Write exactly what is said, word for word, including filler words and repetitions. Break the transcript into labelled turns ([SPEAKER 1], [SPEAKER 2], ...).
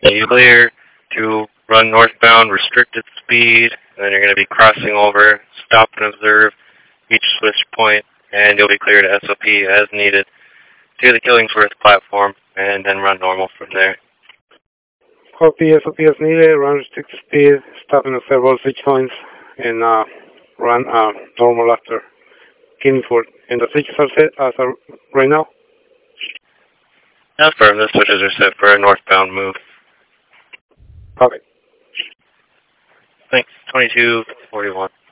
[SPEAKER 1] You clear to run northbound, restricted speed, and then you're going to be crossing over, stop and observe each switch point, and you'll be cleared S O P as needed to the Killingsworth platform, and then run normal from there.
[SPEAKER 2] Copy, S O P as needed, run restricted speed, stop and observe all switch points, and uh, run uh, normal after Killingsworth. And the switches are set as of right now?
[SPEAKER 1] Confirm, the switches are set for a northbound move.
[SPEAKER 2] Copy.
[SPEAKER 1] Thanks, twenty-two forty-one.